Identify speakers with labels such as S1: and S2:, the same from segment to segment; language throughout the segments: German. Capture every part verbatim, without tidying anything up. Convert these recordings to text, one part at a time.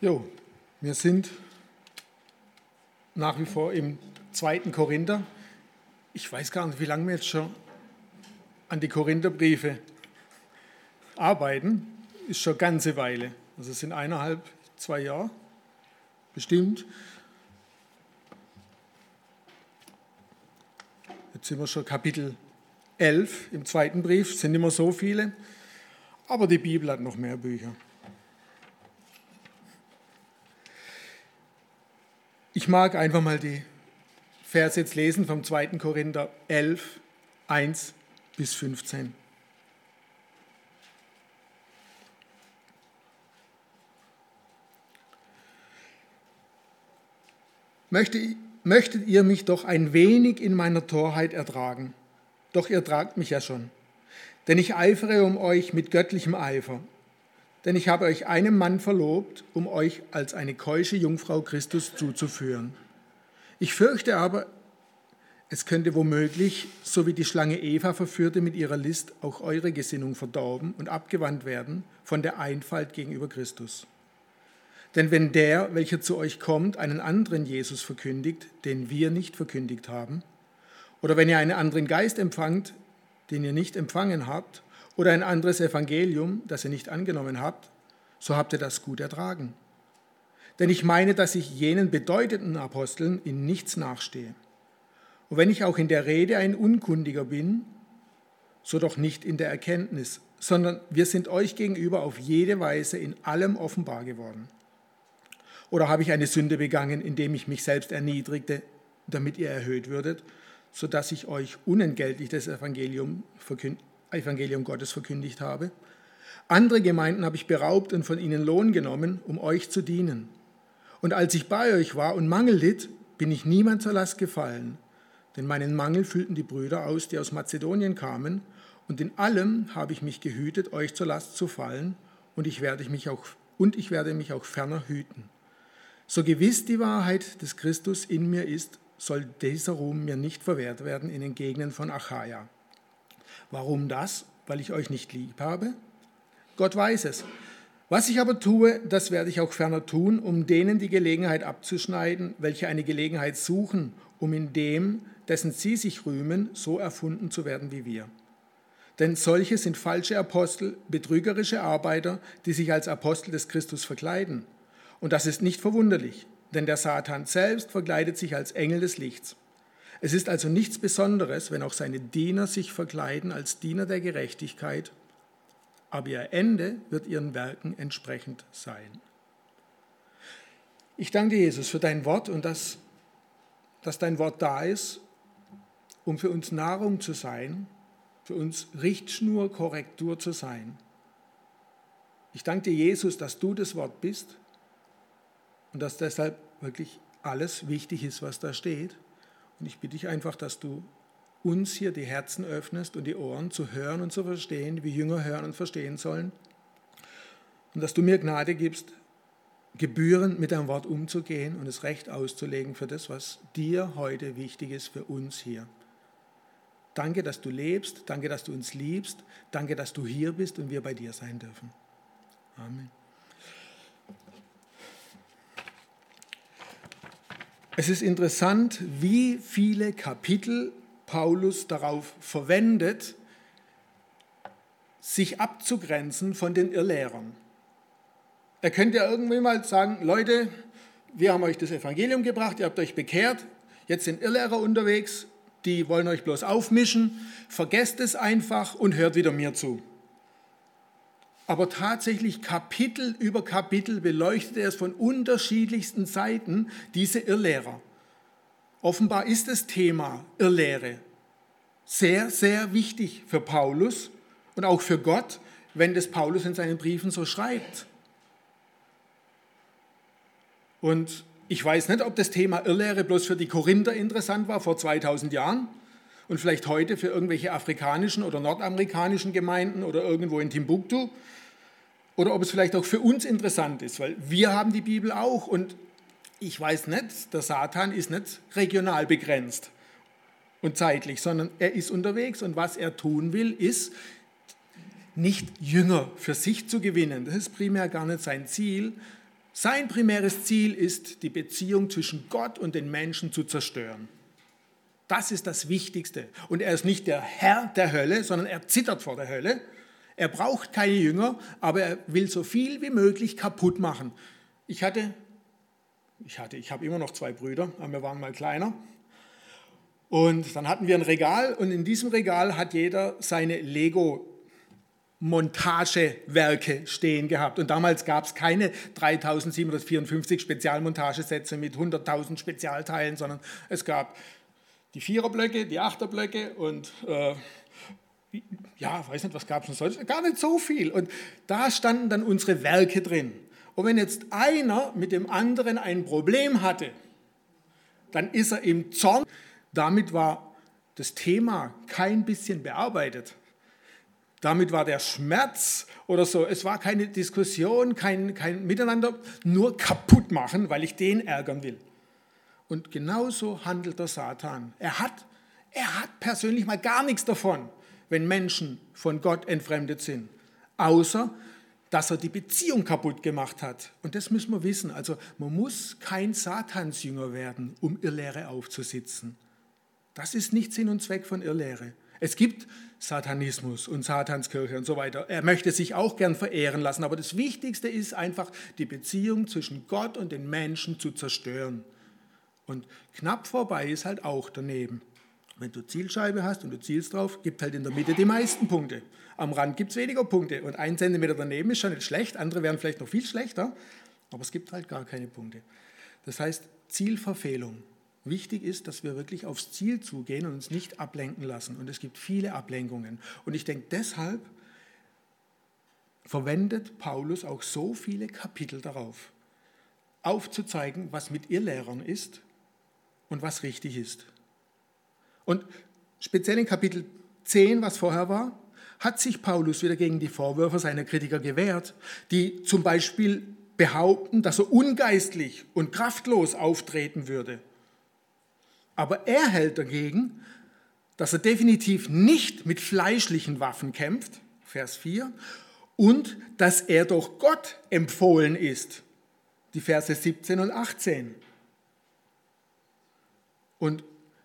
S1: Jo, wir sind nach wie vor im zweiten Korinther. Ich weiß gar nicht, wie lange wir jetzt schon an die Korintherbriefe arbeiten. Ist schon eine ganze Weile. Also es sind eineinhalb, zwei Jahre bestimmt. Jetzt sind wir schon Kapitel elf im zweiten Brief. Es sind nicht mehr so viele, aber die Bibel hat noch mehr Bücher. Ich mag einfach mal die Verse jetzt lesen vom zweiten Korinther elf, eins bis fünfzehn. Möchte, möchtet ihr mich doch ein wenig in meiner Torheit ertragen? Doch ihr tragt mich ja schon. Denn ich eifere um euch mit göttlichem Eifer. Denn ich habe euch einem Mann verlobt, um euch als eine keusche Jungfrau Christus zuzuführen. Ich fürchte aber, es könnte womöglich, so wie die Schlange Eva verführte mit ihrer List, auch eure Gesinnung verdorben und abgewandt werden von der Einfalt gegenüber Christus. Denn wenn der, welcher zu euch kommt, einen anderen Jesus verkündigt, den wir nicht verkündigt haben, oder wenn ihr einen anderen Geist empfangt, den ihr nicht empfangen habt, oder ein anderes Evangelium, das ihr nicht angenommen habt, so habt ihr das gut ertragen. Denn ich meine, dass ich jenen bedeutenden Aposteln in nichts nachstehe. Und wenn ich auch in der Rede ein Unkundiger bin, so doch nicht in der Erkenntnis, sondern wir sind euch gegenüber auf jede Weise in allem offenbar geworden. Oder habe ich eine Sünde begangen, indem ich mich selbst erniedrigte, damit ihr erhöht würdet, sodass ich euch unentgeltlich das Evangelium verkündigt Evangelium Gottes verkündigt habe. Andere Gemeinden habe ich beraubt und von ihnen Lohn genommen, um euch zu dienen. Und als ich bei euch war und Mangel litt, bin ich niemand zur Last gefallen. Denn meinen Mangel füllten die Brüder aus, die aus Mazedonien kamen. Und in allem habe ich mich gehütet, euch zur Last zu fallen. Und ich werde mich auch, und ich werde mich auch ferner hüten. So gewiss die Wahrheit des Christus in mir ist, soll dieser Ruhm mir nicht verwehrt werden in den Gegenden von Achaia. Warum das? Weil ich euch nicht lieb habe? Gott weiß es. Was ich aber tue, das werde ich auch ferner tun, um denen die Gelegenheit abzuschneiden, welche eine Gelegenheit suchen, um in dem, dessen sie sich rühmen, so erfunden zu werden wie wir. Denn solche sind falsche Apostel, betrügerische Arbeiter, die sich als Apostel des Christus verkleiden. Und das ist nicht verwunderlich, denn der Satan selbst verkleidet sich als Engel des Lichts. Es ist also nichts Besonderes, wenn auch seine Diener sich verkleiden als Diener der Gerechtigkeit, aber ihr Ende wird ihren Werken entsprechend sein. Ich danke dir, Jesus, für dein Wort und dass, dass dein Wort da ist, um für uns Nahrung zu sein, für uns Richtschnur, Korrektur zu sein. Ich danke dir, Jesus, dass du das Wort bist und dass deshalb wirklich alles wichtig ist, was da steht. Und ich bitte dich einfach, dass du uns hier die Herzen öffnest und die Ohren zu hören und zu verstehen, wie Jünger hören und verstehen sollen. Und dass du mir Gnade gibst, gebührend mit deinem Wort umzugehen und es recht auszulegen für das, was dir heute wichtig ist für uns hier. Danke, dass du lebst, danke, dass du uns liebst, danke, dass du hier bist und wir bei dir sein dürfen. Amen. Es ist interessant, wie viele Kapitel Paulus darauf verwendet, sich abzugrenzen von den Irrlehrern. Er könnte ja irgendwie mal sagen, Leute, wir haben euch das Evangelium gebracht, ihr habt euch bekehrt, jetzt sind Irrlehrer unterwegs, die wollen euch bloß aufmischen, vergesst es einfach und hört wieder mir zu. Aber tatsächlich Kapitel über Kapitel beleuchtet er es von unterschiedlichsten Seiten, diese Irrlehrer. Offenbar ist das Thema Irrlehre sehr, sehr wichtig für Paulus und auch für Gott, wenn das Paulus in seinen Briefen so schreibt. Und ich weiß nicht, ob das Thema Irrlehre bloß für die Korinther interessant war vor zweitausend Jahren und vielleicht heute für irgendwelche afrikanischen oder nordamerikanischen Gemeinden oder irgendwo in Timbuktu. Oder ob es vielleicht auch für uns interessant ist, weil wir haben die Bibel auch und ich weiß nicht, der Satan ist nicht regional begrenzt und zeitlich, sondern er ist unterwegs und was er tun will, ist nicht Jünger für sich zu gewinnen. Das ist primär gar nicht sein Ziel, Sein primäres Ziel ist, die Beziehung zwischen Gott und den Menschen zu zerstören. Das ist das Wichtigste. Und er ist nicht der Herr der Hölle, sondern er zittert vor der Hölle. Er braucht keine Jünger, aber er will so viel wie möglich kaputt machen. Ich hatte, ich hatte, ich habe immer noch zwei Brüder, aber wir waren mal kleiner. Und dann hatten wir ein Regal und in diesem Regal hat jeder seine Lego-Montagewerke stehen gehabt. Und damals gab es keine dreitausendsiebenhundertvierundfünfzig Spezialmontagesätze mit hunderttausend Spezialteilen, sondern es gab die Viererblöcke, die Achterblöcke und äh, ja, weiß nicht, was gab es denn sonst? Gar nicht so viel. Und da standen dann unsere Werke drin. Und wenn jetzt einer mit dem anderen ein Problem hatte, dann ist er im Zorn. Damit war das Thema kein bisschen bearbeitet. Damit war der Schmerz oder so, es war keine Diskussion, kein, kein Miteinander, nur kaputt machen, weil ich den ärgern will. Und genauso handelt der Satan. Er hat, er hat persönlich mal gar nichts davon, wenn Menschen von Gott entfremdet sind, außer dass er die Beziehung kaputt gemacht hat. Und das müssen wir wissen. Also man muss kein Satansjünger werden, um Irrlehre aufzusitzen. Das ist nicht Sinn und Zweck von Irrlehre. Es gibt Satanismus und Satanskirche und so weiter. Er möchte sich auch gern verehren lassen, aber das Wichtigste ist einfach, die Beziehung zwischen Gott und den Menschen zu zerstören. Und knapp vorbei ist halt auch daneben. Wenn du Zielscheibe hast und du zielst drauf, gibt halt in der Mitte die meisten Punkte. Am Rand gibt es weniger Punkte und ein Zentimeter daneben ist schon nicht schlecht, andere wären vielleicht noch viel schlechter, aber es gibt halt gar keine Punkte. Das heißt, Zielverfehlung. Wichtig ist, dass wir wirklich aufs Ziel zugehen und uns nicht ablenken lassen. Und es gibt viele Ablenkungen. Und ich denke, deshalb verwendet Paulus auch so viele Kapitel darauf, aufzuzeigen, was mit Irrlehrern ist und was richtig ist. Und speziell in Kapitel zehn, was vorher war, hat sich Paulus wieder gegen die Vorwürfe seiner Kritiker gewehrt, die zum Beispiel behaupten, dass er ungeistlich und kraftlos auftreten würde. Aber er hält dagegen, dass er definitiv nicht mit fleischlichen Waffen kämpft, Vers vier, und dass er durch Gott empfohlen ist, die Verse siebzehn und achtzehn. Und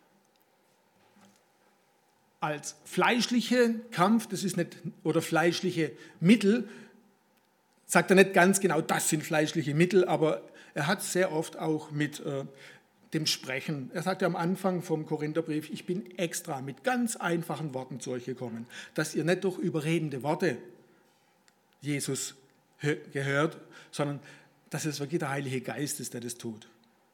S1: als fleischliche Kampf, das ist nicht, oder fleischliche Mittel, sagt er nicht ganz genau, das sind fleischliche Mittel, aber er hat sehr oft auch mit äh, dem Sprechen. Er sagte am Anfang vom Korintherbrief, ich bin extra mit ganz einfachen Worten zu euch gekommen, dass ihr nicht durch überredende Worte Jesus gehört, sondern dass es wirklich der Heilige Geist ist, der das tut.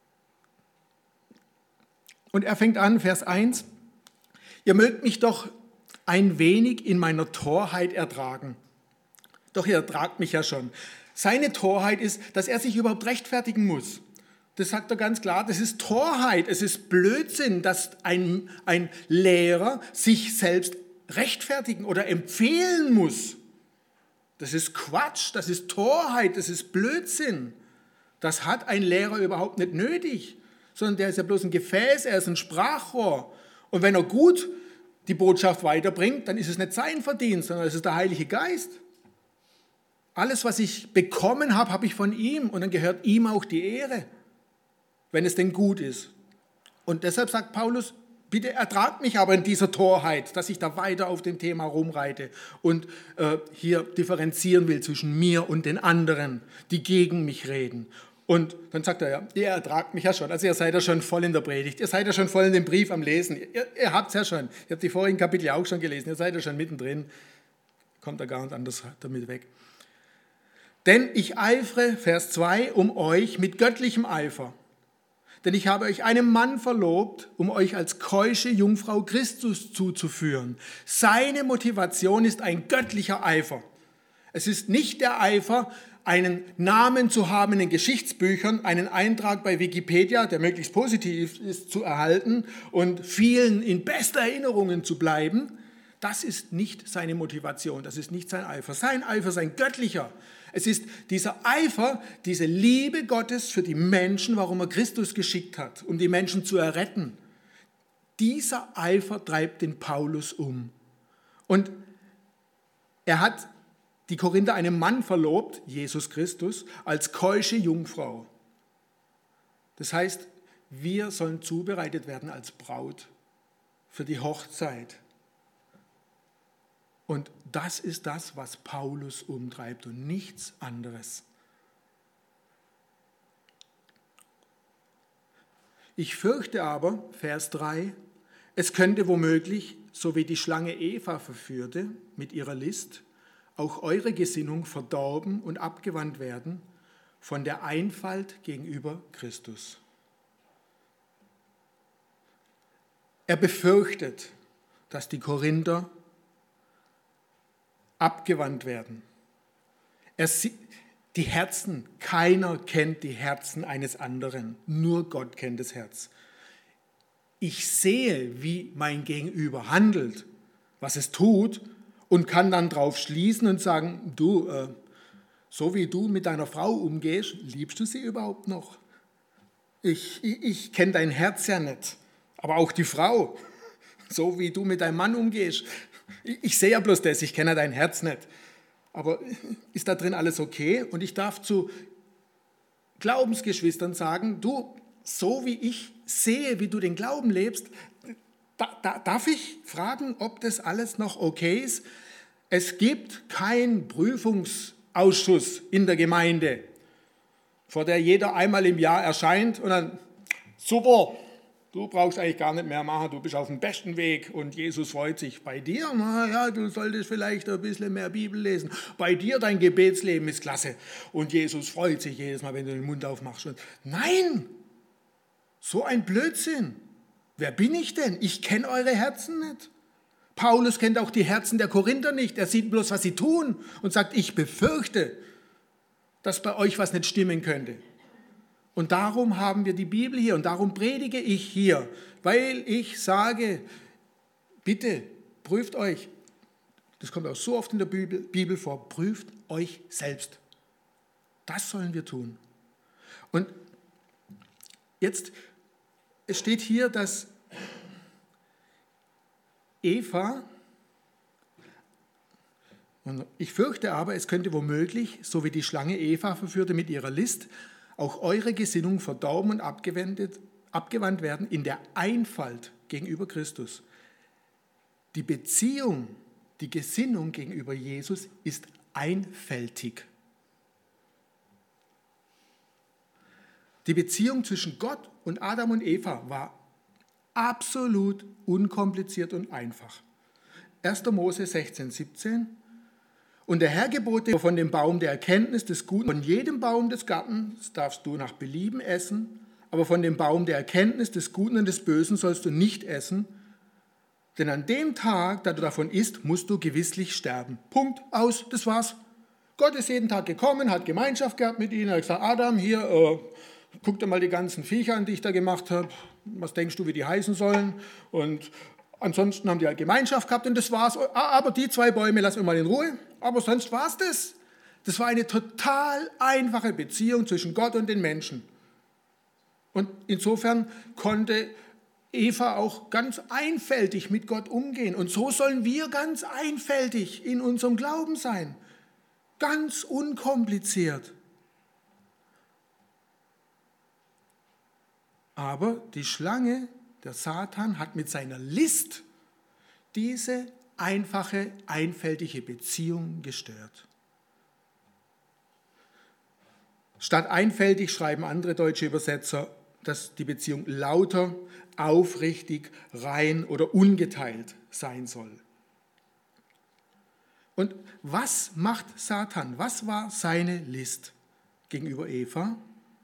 S1: Und er fängt an, Vers eins, ihr mögt mich doch ein wenig in meiner Torheit ertragen. Doch ihr ertragt mich ja schon. Seine Torheit ist, dass er sich überhaupt rechtfertigen muss. Das sagt er ganz klar, das ist Torheit, es ist Blödsinn, dass ein, ein Lehrer sich selbst rechtfertigen oder empfehlen muss. Das ist Quatsch, das ist Torheit, das ist Blödsinn. Das hat ein Lehrer überhaupt nicht nötig, sondern der ist ja bloß ein Gefäß, er ist ein Sprachrohr. Und wenn er gut die Botschaft weiterbringt, dann ist es nicht sein Verdienst, sondern es ist der Heilige Geist. Alles, was ich bekommen habe, habe ich von ihm und dann gehört ihm auch die Ehre, wenn es denn gut ist. Und deshalb sagt Paulus, bitte ertragt mich aber in dieser Torheit, dass ich da weiter auf dem Thema rumreite und äh, hier differenzieren will zwischen mir und den anderen, die gegen mich reden. Und dann sagt er, ja, ihr ertragt mich ja schon, also ihr seid ja schon voll in der Predigt, ihr seid ja schon voll in dem Brief am Lesen, ihr, ihr habt es ja schon, ihr habt die vorigen Kapitel auch schon gelesen, ihr seid ja schon mittendrin, kommt da gar nicht anders damit weg. Denn ich eifere, Vers zwei, um euch mit göttlichem Eifer. Denn ich habe euch einem Mann verlobt, um euch als keusche Jungfrau Christus zuzuführen. Seine Motivation ist ein göttlicher Eifer. Es ist nicht der Eifer, einen Namen zu haben in den Geschichtsbüchern, einen Eintrag bei Wikipedia, der möglichst positiv ist, zu erhalten und vielen in bester Erinnerungen zu bleiben. Das ist nicht seine Motivation, das ist nicht sein Eifer. Sein Eifer ist ein göttlicher. Es ist dieser Eifer, diese Liebe Gottes für die Menschen, warum er Christus geschickt hat, um die Menschen zu erretten. Dieser Eifer treibt den Paulus um. Und er hat die Korinther einem Mann verlobt, Jesus Christus, als keusche Jungfrau. Das heißt, wir sollen zubereitet werden als Braut für die Hochzeit. Und das ist das, was Paulus umtreibt und nichts anderes. Ich fürchte aber, Vers drei, es könnte womöglich, so wie die Schlange Eva verführte mit ihrer List, auch eure Gesinnung verdorben und abgewandt werden von der Einfalt gegenüber Christus. Er befürchtet, dass die Korinther abgewandt werden. Er sieht die Herzen, keiner kennt die Herzen eines anderen, nur Gott kennt das Herz. Ich sehe, wie mein Gegenüber handelt, was es tut und kann dann drauf schließen und sagen, du, äh, so wie du mit deiner Frau umgehst, liebst du sie überhaupt noch? Ich, ich, ich kenne dein Herz ja nicht, aber auch die Frau, so wie du mit deinem Mann umgehst, ich, ich sehe ja bloß das, ich kenne ja dein Herz nicht. Aber ist da drin alles okay? Und ich darf zu Glaubensgeschwistern sagen, du, so wie ich sehe, wie du den Glauben lebst, da, da, darf ich fragen, ob das alles noch okay ist? Es gibt keinen Prüfungsausschuss in der Gemeinde, vor der jeder einmal im Jahr erscheint und dann, super, du brauchst eigentlich gar nicht mehr machen, du bist auf dem besten Weg und Jesus freut sich. Bei dir, na ja, du solltest vielleicht ein bisschen mehr Bibel lesen. Bei dir, dein Gebetsleben ist klasse und Jesus freut sich jedes Mal, wenn du den Mund aufmachst. Und nein, so ein Blödsinn. Wer bin ich denn? Ich kenne eure Herzen nicht. Paulus kennt auch die Herzen der Korinther nicht. Er sieht bloß, was sie tun und sagt, ich befürchte, dass bei euch was nicht stimmen könnte. Und darum haben wir die Bibel hier und darum predige ich hier, weil ich sage, bitte prüft euch, das kommt auch so oft in der Bibel, Bibel vor, prüft euch selbst. Das sollen wir tun. Und jetzt, es steht hier, dass Eva, ich fürchte aber, es könnte womöglich, so wie die Schlange Eva verführte mit ihrer List, auch eure Gesinnung verdorben und abgewendet, abgewandt werden in der Einfalt gegenüber Christus. Die Beziehung, die Gesinnung gegenüber Jesus ist einfältig. Die Beziehung zwischen Gott und Adam und Eva war absolut unkompliziert und einfach. erster Mose sechzehn, siebzehn. Und der Herr gebot dir von dem Baum der Erkenntnis des Guten, von jedem Baum des Gartens darfst du nach Belieben essen, aber von dem Baum der Erkenntnis des Guten und des Bösen sollst du nicht essen, denn an dem Tag, da du davon isst, musst du gewisslich sterben. Punkt, aus, das war's. Gott ist jeden Tag gekommen, hat Gemeinschaft gehabt mit ihnen, er hat gesagt, Adam, hier, äh, guck dir mal die ganzen Viecher an, die ich da gemacht habe, was denkst du, wie die heißen sollen? Und ansonsten haben die halt Gemeinschaft gehabt und das war's. Aber die zwei Bäume lassen wir mal in Ruhe. Aber sonst war's das. Das war eine total einfache Beziehung zwischen Gott und den Menschen. Und insofern konnte Eva auch ganz einfältig mit Gott umgehen. Und so sollen wir ganz einfältig in unserem Glauben sein. Ganz unkompliziert. Aber die Schlange, der Satan, hat mit seiner List diese einfache, einfältige Beziehung gestört. Statt einfältig schreiben andere deutsche Übersetzer, dass die Beziehung lauter, aufrichtig, rein oder ungeteilt sein soll. Und was macht Satan? Was war seine List gegenüber Eva?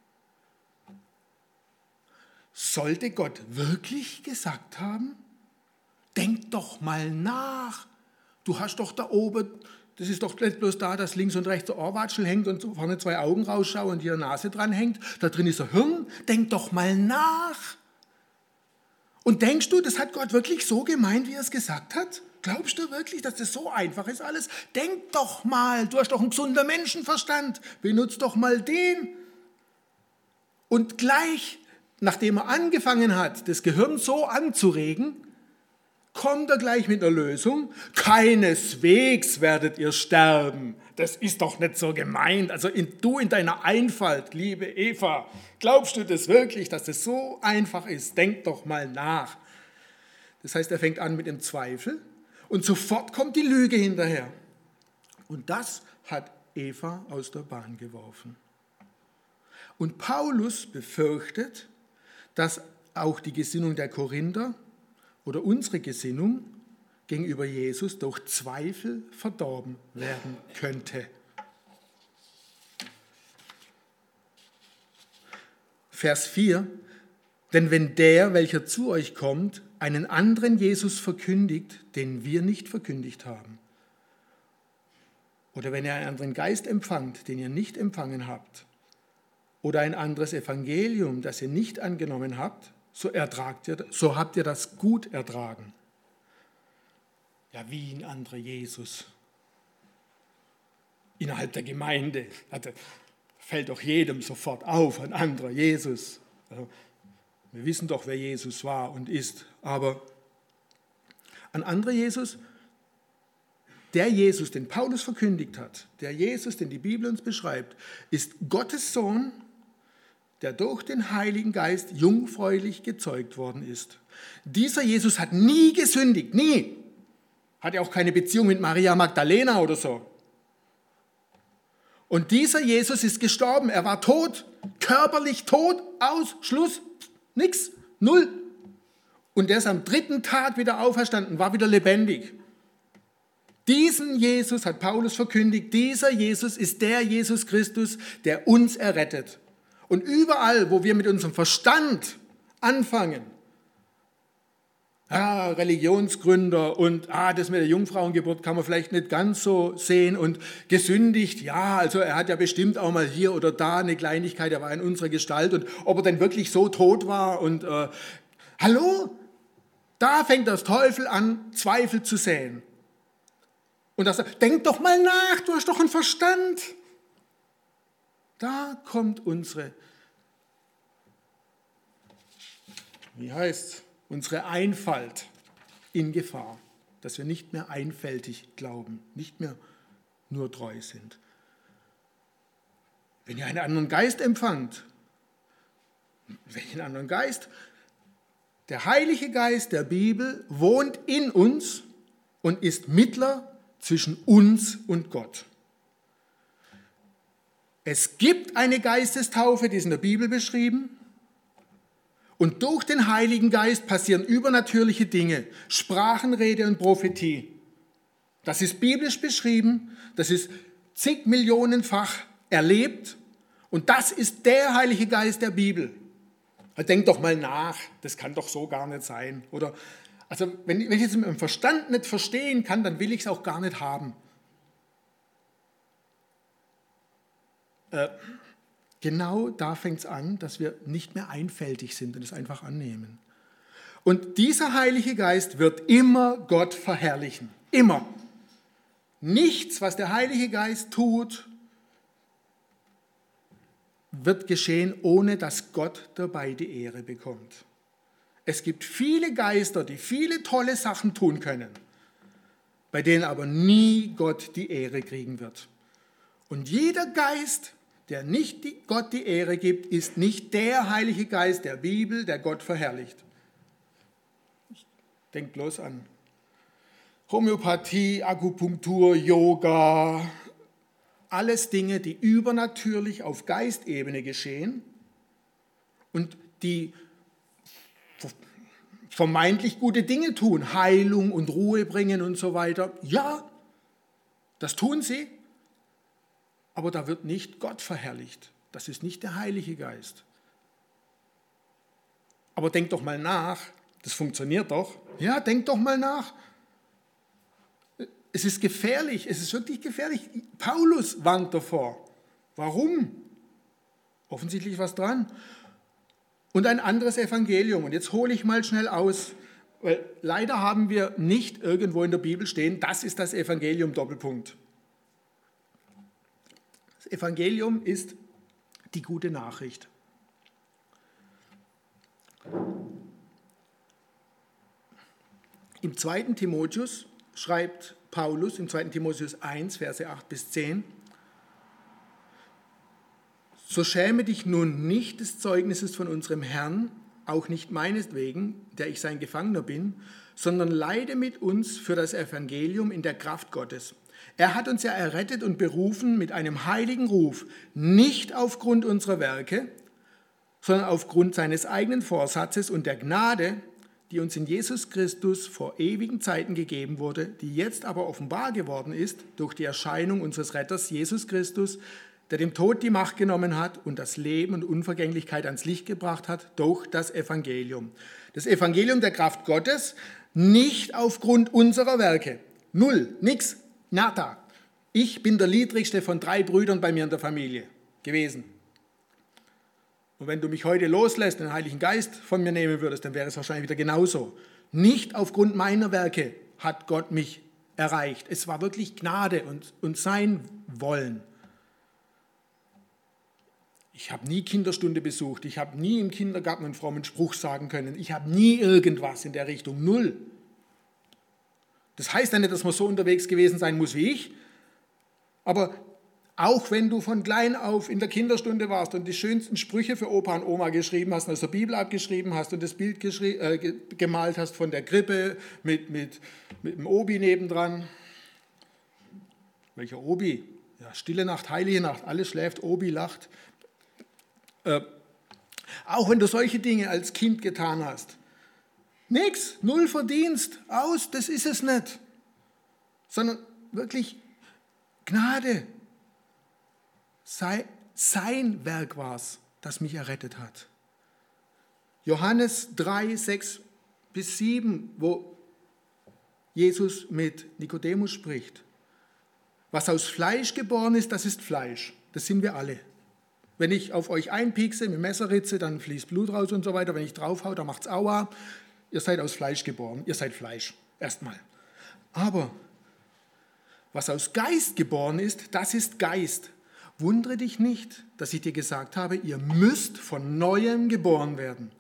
S1: Sollte Gott wirklich gesagt haben? Denk doch mal nach. Du hast doch da oben, das ist doch nicht bloß da, dass links und rechts der Ohrwatschel hängt und vorne zwei Augen rausschauen und hier eine Nase dran hängt. Da drin ist ein Hirn. Denk doch mal nach. Und denkst du, das hat Gott wirklich so gemeint, wie er es gesagt hat? Glaubst du wirklich, dass das so einfach ist alles? Denk doch mal, du hast doch einen gesunden Menschenverstand. Benutz doch mal den. Und gleich, nachdem er angefangen hat, das Gehirn so anzuregen, kommt er gleich mit einer Lösung. Keineswegs werdet ihr sterben. Das ist doch nicht so gemeint. Also in, du in deiner Einfalt, liebe Eva, glaubst du das wirklich, dass das so einfach ist? Denk doch mal nach. Das heißt, er fängt an mit dem Zweifel und sofort kommt die Lüge hinterher. Und das hat Eva aus der Bahn geworfen. Und Paulus befürchtet, dass auch die Gesinnung der Korinther oder unsere Gesinnung gegenüber Jesus durch Zweifel verdorben werden könnte. Vers vier. Denn wenn der, welcher zu euch kommt, einen anderen Jesus verkündigt, den wir nicht verkündigt haben, oder wenn ihr einen anderen Geist empfangt, den ihr nicht empfangen habt, oder ein anderes Evangelium, das ihr nicht angenommen habt, so ertragt ihr, so habt ihr das gut ertragen. Ja, wie ein anderer Jesus. Innerhalb der Gemeinde also, fällt doch jedem sofort auf, ein anderer Jesus. Also, wir wissen doch, wer Jesus war und ist, aber ein anderer Jesus, der Jesus, den Paulus verkündigt hat, der Jesus, den die Bibel uns beschreibt, ist Gottes Sohn, der durch den Heiligen Geist jungfräulich gezeugt worden ist. Dieser Jesus hat nie gesündigt, nie. Hat ja auch keine Beziehung mit Maria Magdalena oder so. Und dieser Jesus ist gestorben, er war tot, körperlich tot, aus, Schluss, nix, null. Und er ist am dritten Tag wieder auferstanden, war wieder lebendig. Diesen Jesus hat Paulus verkündigt, dieser Jesus ist der Jesus Christus, der uns errettet. Und überall, wo wir mit unserem Verstand anfangen, ah, Religionsgründer und ah, das mit der Jungfrauengeburt kann man vielleicht nicht ganz so sehen und gesündigt, ja, also er hat ja bestimmt auch mal hier oder da eine Kleinigkeit, er war in unserer Gestalt und ob er denn wirklich so tot war und äh, hallo, da fängt das Teufel an, Zweifel zu säen. Und er sagt, denk doch mal nach, du hast doch einen Verstand. Da kommt unsere, wie heißt's, unsere Einfalt in Gefahr, dass wir nicht mehr einfältig glauben, nicht mehr nur treu sind. Wenn ihr einen anderen Geist empfangt, welchen anderen Geist? Der Heilige Geist der Bibel wohnt in uns und ist Mittler zwischen uns und Gott. Es gibt eine Geistestaufe, die ist in der Bibel beschrieben. Und durch den Heiligen Geist passieren übernatürliche Dinge, Sprachenrede und Prophetie. Das ist biblisch beschrieben, das ist zig Millionenfach erlebt und das ist der Heilige Geist der Bibel. Denk doch mal nach, das kann doch so gar nicht sein. Oder, also wenn ich es mit dem Verstand nicht verstehen kann, dann will ich es auch gar nicht haben. Äh, genau da fängt es an, dass wir nicht mehr einfältig sind und es einfach annehmen. Und dieser Heilige Geist wird immer Gott verherrlichen. Immer. Nichts, was der Heilige Geist tut, wird geschehen, ohne dass Gott dabei die Ehre bekommt. Es gibt viele Geister, die viele tolle Sachen tun können, bei denen aber nie Gott die Ehre kriegen wird. Und jeder Geist, der nicht die Gott die Ehre gibt, ist nicht der Heilige Geist der Bibel, der Gott verherrlicht. Denkt bloß an Homöopathie, Akupunktur, Yoga, alles Dinge, die übernatürlich auf Geistebene geschehen und die vermeintlich gute Dinge tun, Heilung und Ruhe bringen und so weiter. Ja, das tun sie. Aber da wird nicht Gott verherrlicht. Das ist nicht der Heilige Geist. Aber denk doch mal nach, das funktioniert doch. Ja, denk doch mal nach. Es ist gefährlich, es ist wirklich gefährlich. Paulus warnt davor. Warum? Offensichtlich was dran. Und ein anderes Evangelium. Und jetzt hole ich mal schnell aus, weil leider haben wir nicht irgendwo in der Bibel stehen, das ist das Evangelium, Doppelpunkt. Das Evangelium ist die gute Nachricht. Im zweiten Timotheus schreibt Paulus, im zweiten Timotheus eins, Verse acht bis zehn, so schäme dich nun nicht des Zeugnisses von unserem Herrn, auch nicht meinetwegen, der ich sein Gefangener bin, sondern leide mit uns für das Evangelium in der Kraft Gottes. Er hat uns ja errettet und berufen mit einem heiligen Ruf, nicht aufgrund unserer Werke, sondern aufgrund seines eigenen Vorsatzes und der Gnade, die uns in Jesus Christus vor ewigen Zeiten gegeben wurde, die jetzt aber offenbar geworden ist durch die Erscheinung unseres Retters Jesus Christus, der dem Tod die Macht genommen hat und das Leben und Unvergänglichkeit ans Licht gebracht hat durch das Evangelium. Das Evangelium der Kraft Gottes, nicht aufgrund unserer Werke. Null, nix, nada. Ich bin der niedrigste von drei Brüdern bei mir in der Familie gewesen. Und wenn du mich heute loslässt, den Heiligen Geist von mir nehmen würdest, dann wäre es wahrscheinlich wieder genauso. Nicht aufgrund meiner Werke hat Gott mich erreicht. Es war wirklich Gnade und, und sein Wollen. Ich habe nie Kinderstunde besucht, ich habe nie im Kindergarten einen frommen Spruch sagen können, ich habe nie irgendwas in der Richtung, null. Das heißt ja nicht, dass man so unterwegs gewesen sein muss wie ich, aber auch wenn du von klein auf in der Kinderstunde warst und die schönsten Sprüche für Opa und Oma geschrieben hast, aus der Bibel abgeschrieben hast und das Bild äh, gemalt hast von der Krippe mit, mit, mit dem Obi nebendran. Welcher Obi? Ja, stille Nacht, heilige Nacht, alles schläft, Obi lacht. Äh, auch wenn du solche Dinge als Kind getan hast. Nix, null Verdienst, aus, das ist es nicht. Sondern wirklich Gnade. Sei, sein Werk war es, das mich errettet hat. Johannes drei, sechs bis sieben, wo Jesus mit Nikodemus spricht. Was aus Fleisch geboren ist, das ist Fleisch. Das sind wir alle. Wenn ich auf euch einpiekse mit Messerritze, dann fließt Blut raus und so weiter. Wenn ich draufhau, dann macht's Aua. Ihr seid aus Fleisch geboren. Ihr seid Fleisch. Erstmal. Aber was aus Geist geboren ist, das ist Geist. Wundere dich nicht, dass ich dir gesagt habe, ihr müsst von Neuem geboren werden.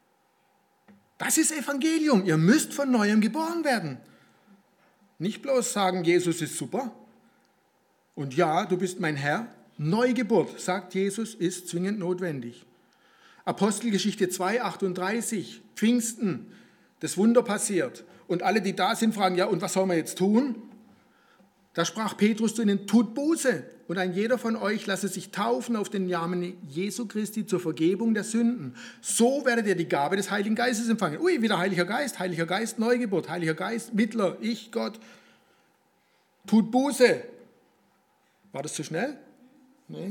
S1: Das ist Evangelium. Ihr müsst von Neuem geboren werden. Nicht bloß sagen, Jesus ist super. Und ja, du bist mein Herr. Neugeburt, sagt Jesus, ist zwingend notwendig. Apostelgeschichte zwei, achtunddreißig, Pfingsten, das Wunder passiert. Und alle, die da sind, fragen, ja, und was sollen wir jetzt tun? Da sprach Petrus zu ihnen, tut Buße und ein jeder von euch lasse sich taufen auf den Namen Jesu Christi zur Vergebung der Sünden. So werdet ihr die Gabe des Heiligen Geistes empfangen. Ui, wieder Heiliger Geist, Heiliger Geist, Neugeburt, Heiliger Geist, Mittler, ich, Gott. Tut Buße. War das zu schnell? Nee.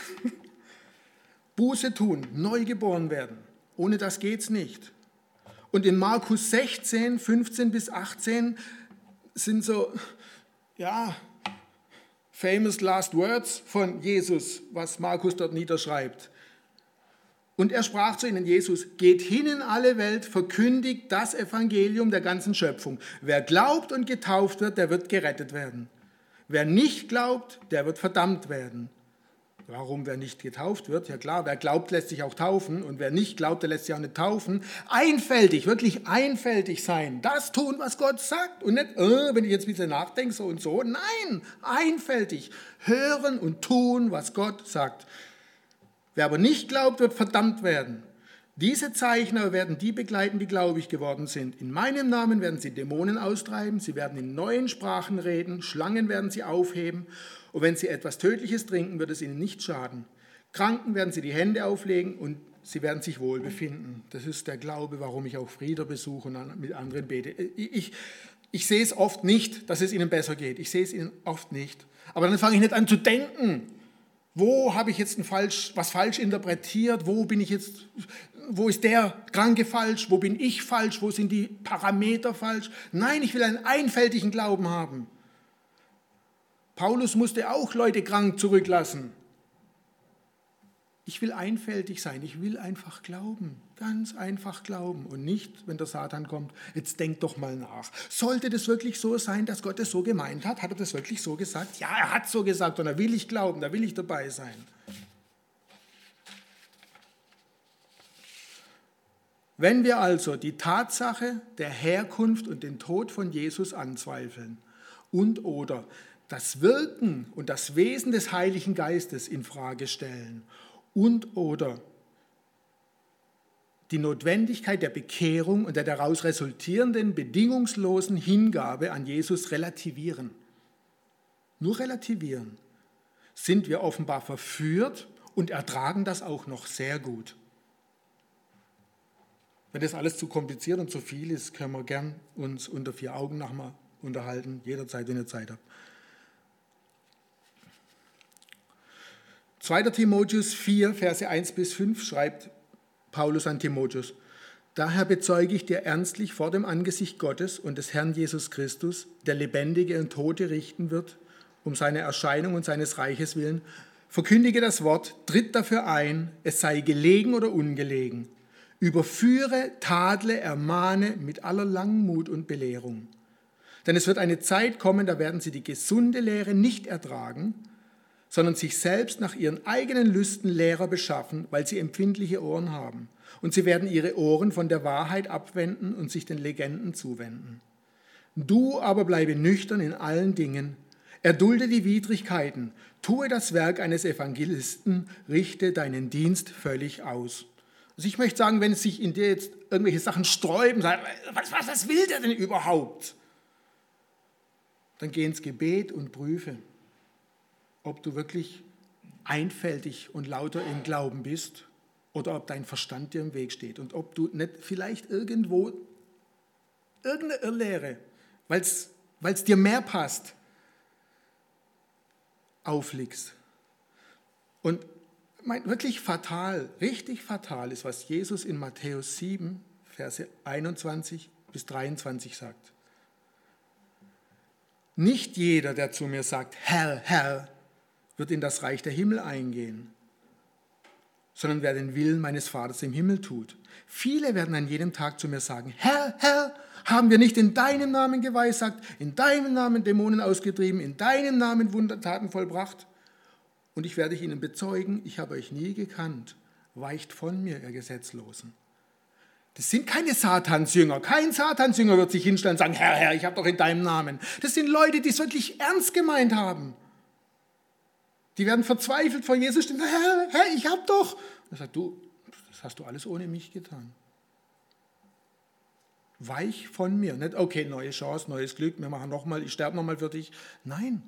S1: Buße tun, neu geboren werden. Ohne das geht's nicht. Und in Markus sechzehn, fünfzehn bis achtzehn sind so, ja, famous last words von Jesus, was Markus dort niederschreibt. Und er sprach zu ihnen, Jesus, geht hin in alle Welt, verkündigt das Evangelium der ganzen Schöpfung. Wer glaubt und getauft wird, der wird gerettet werden. Wer nicht glaubt, der wird verdammt werden. Warum, wer nicht getauft wird? Ja klar, wer glaubt, lässt sich auch taufen und wer nicht glaubt, der lässt sich auch nicht taufen. Einfältig, wirklich einfältig sein. Das tun, was Gott sagt und nicht, äh, wenn ich jetzt ein bisschen nachdenke, so und so. Nein, einfältig. Hören und tun, was Gott sagt. Wer aber nicht glaubt, wird verdammt werden. Diese Zeichen werden die begleiten, die gläubig geworden sind. In meinem Namen werden sie Dämonen austreiben, sie werden in neuen Sprachen reden, Schlangen werden sie aufheben und wenn sie etwas Tödliches trinken, wird es ihnen nicht schaden. Kranken werden sie die Hände auflegen und sie werden sich wohl befinden. Das ist der Glaube, warum ich auch Frieder besuche und mit anderen bete. Ich, ich, ich sehe es oft nicht, dass es ihnen besser geht. Ich sehe es ihnen oft nicht. Aber dann fange ich nicht an zu denken. Wo habe ich jetzt ein falsch, was falsch interpretiert? Wo bin ich jetzt, wo ist der Kranke falsch? Wo bin ich falsch? Wo sind die Parameter falsch? Nein, ich will einen einfältigen Glauben haben. Paulus musste auch Leute krank zurücklassen. Ich will einfältig sein, ich will einfach glauben, ganz einfach glauben und nicht, wenn der Satan kommt, jetzt denk doch mal nach. Sollte das wirklich so sein, dass Gott es so gemeint hat? Hat er das wirklich so gesagt? Ja, er hat so gesagt und da will ich glauben, da will ich dabei sein. Wenn wir also die Tatsache der Herkunft und den Tod von Jesus anzweifeln und oder das Wirken und das Wesen des Heiligen Geistes in Frage stellen und oder die Notwendigkeit der Bekehrung und der daraus resultierenden bedingungslosen Hingabe an Jesus relativieren, nur relativieren, sind wir offenbar verführt und ertragen das auch noch sehr gut. Wenn das alles zu kompliziert und zu viel ist, können wir gern uns unter vier Augen nochmal unterhalten, jederzeit, wenn ihr Zeit habt. zweiter Timotheus vier, Verse eins bis fünf schreibt Paulus an Timotheus: Daher bezeuge ich dir ernstlich vor dem Angesicht Gottes und des Herrn Jesus Christus, der Lebendige und Tote richten wird, um seine Erscheinung und seines Reiches willen, verkündige das Wort, tritt dafür ein, es sei gelegen oder ungelegen. Überführe, tadle, ermahne mit aller Langmut und Belehrung. Denn es wird eine Zeit kommen, da werden sie die gesunde Lehre nicht ertragen, sondern sich selbst nach ihren eigenen Lüsten Lehrer beschaffen, weil sie empfindliche Ohren haben. Und sie werden ihre Ohren von der Wahrheit abwenden und sich den Legenden zuwenden. Du aber bleibe nüchtern in allen Dingen, erdulde die Widrigkeiten, tue das Werk eines Evangelisten, richte deinen Dienst völlig aus. Also ich möchte sagen, wenn sich in dir jetzt irgendwelche Sachen sträuben, sagen, was, was, was will der denn überhaupt? Dann geh ins Gebet und prüfe, ob du wirklich einfältig und lauter im Glauben bist oder ob dein Verstand dir im Weg steht und ob du nicht vielleicht irgendwo irgendeine Irrlehre, weil es dir mehr passt, aufliegst. Und mein, wirklich fatal, richtig fatal ist, was Jesus in Matthäus sieben, Verse einundzwanzig bis dreiundzwanzig sagt. Nicht jeder, der zu mir sagt, Herr, Herr, wird in das Reich der Himmel eingehen, sondern wer den Willen meines Vaters im Himmel tut. Viele werden an jedem Tag zu mir sagen, Herr, Herr, haben wir nicht in deinem Namen geweissagt, in deinem Namen Dämonen ausgetrieben, in deinem Namen Wundertaten vollbracht? Und ich werde ihnen bezeugen, ich habe euch nie gekannt. Weicht von mir, ihr Gesetzlosen. Das sind keine Satansjünger. Kein Satansjünger wird sich hinstellen und sagen, Herr, Herr, ich habe doch in deinem Namen. Das sind Leute, die es wirklich ernst gemeint haben. Die werden verzweifelt vor Jesus stehen, Herr, Herr, ich habe doch. Er sagt, du, das hast du alles ohne mich getan. Weich von mir. Nicht, okay, neue Chance, neues Glück, wir machen nochmal, ich sterbe nochmal für dich. Nein.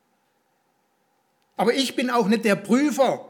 S1: Aber ich bin auch nicht der Prüfer.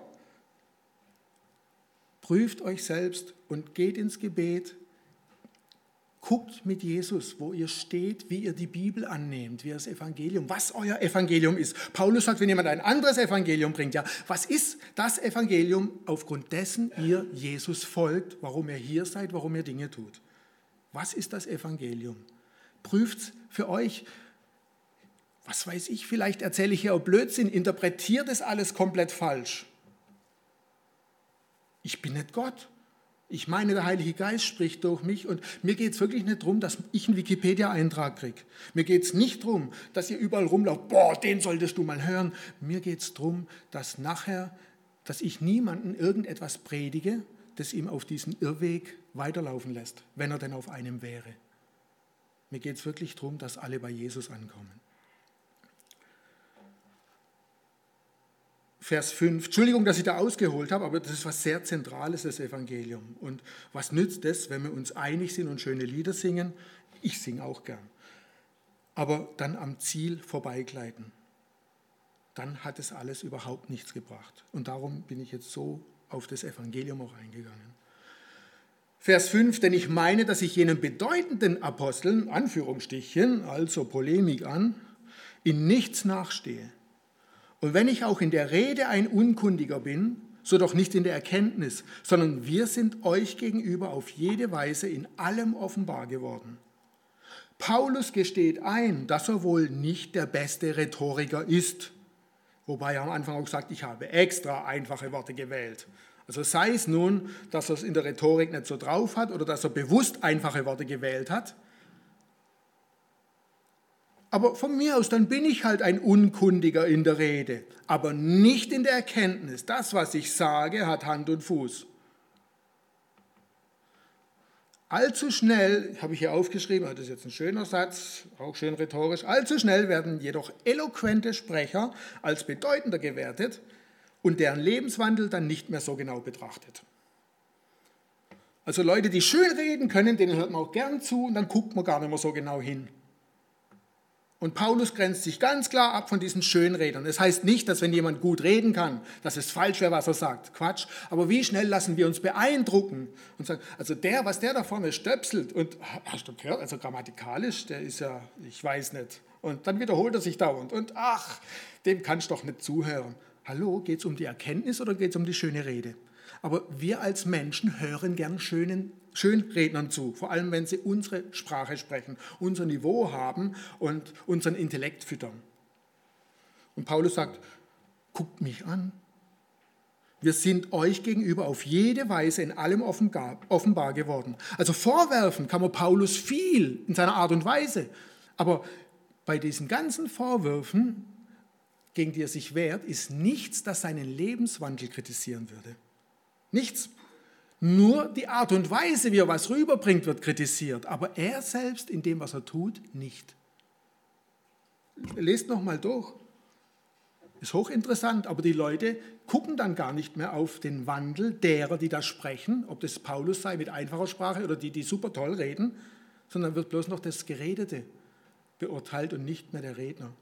S1: Prüft euch selbst und geht ins Gebet. Guckt mit Jesus, wo ihr steht, wie ihr die Bibel annehmt, wie ihr das Evangelium, was euer Evangelium ist. Paulus sagt, wenn jemand ein anderes Evangelium bringt, ja, was ist das Evangelium, aufgrund dessen ihr Jesus folgt, warum ihr hier seid, warum ihr Dinge tut? Was ist das Evangelium? Prüft's für euch. Was weiß ich, vielleicht erzähle ich hier auch Blödsinn, interpretiert das alles komplett falsch. Ich bin nicht Gott. Ich meine, der Heilige Geist spricht durch mich und mir geht es wirklich nicht darum, dass ich einen Wikipedia-Eintrag kriege. Mir geht es nicht darum, dass ihr überall rumlauft, boah, den solltest du mal hören. Mir geht es darum, dass nachher, dass ich niemandem irgendetwas predige, das ihm auf diesen Irrweg weiterlaufen lässt, wenn er denn auf einem wäre. Mir geht es wirklich darum, dass alle bei Jesus ankommen. Vers fünf, Entschuldigung, dass ich da ausgeholt habe, aber das ist was sehr Zentrales, das Evangelium. Und was nützt es, wenn wir uns einig sind und schöne Lieder singen? Ich singe auch gern. Aber dann am Ziel vorbeigleiten. Dann hat es alles überhaupt nichts gebracht. Und darum bin ich jetzt so auf das Evangelium auch eingegangen. Vers fünf, denn ich meine, dass ich jenen bedeutenden Aposteln, Anführungsstrichen, also Polemik an, in nichts nachstehe. Und wenn ich auch in der Rede ein Unkundiger bin, so doch nicht in der Erkenntnis, sondern wir sind euch gegenüber auf jede Weise in allem offenbar geworden. Paulus gesteht ein, dass er wohl nicht der beste Rhetoriker ist, wobei er am Anfang auch sagt, ich habe extra einfache Worte gewählt. Also sei es nun, dass er es in der Rhetorik nicht so drauf hat oder dass er bewusst einfache Worte gewählt hat, aber von mir aus, dann bin ich halt ein Unkundiger in der Rede, aber nicht in der Erkenntnis. Das, was ich sage, hat Hand und Fuß. Allzu schnell, habe ich hier aufgeschrieben, das ist jetzt ein schöner Satz, auch schön rhetorisch, allzu schnell werden jedoch eloquente Sprecher als bedeutender gewertet und deren Lebenswandel dann nicht mehr so genau betrachtet. Also Leute, die schön reden können, denen hört man auch gern zu und dann guckt man gar nicht mehr so genau hin. Und Paulus grenzt sich ganz klar ab von diesen Schönredern. Das heißt nicht, dass wenn jemand gut reden kann, dass es falsch wäre, was er sagt. Quatsch. Aber wie schnell lassen wir uns beeindrucken und sagen, also der, was der da vorne stöpselt und, hast du gehört, also grammatikalisch, der ist ja, ich weiß nicht. Und dann wiederholt er sich dauernd und ach, dem kannst du doch nicht zuhören. Hallo, geht es um die Erkenntnis oder geht es um die schöne Rede? Aber wir als Menschen hören gern schönen Schönrednern zu, vor allem wenn sie unsere Sprache sprechen, unser Niveau haben und unseren Intellekt füttern. Und Paulus sagt, guckt mich an. Wir sind euch gegenüber auf jede Weise in allem offenbar, offenbar geworden. Also vorwerfen kann man Paulus viel in seiner Art und Weise, aber bei diesen ganzen Vorwürfen, gegen die er sich wehrt, ist nichts, das seinen Lebenswandel kritisieren würde. Nichts. Nur die Art und Weise, wie er was rüberbringt, wird kritisiert, aber er selbst in dem, was er tut, nicht. Lest nochmal durch. Ist hochinteressant, aber die Leute gucken dann gar nicht mehr auf den Wandel derer, die da sprechen, ob das Paulus sei mit einfacher Sprache oder die, die super toll reden, sondern wird bloß noch das Geredete beurteilt und nicht mehr der Redner.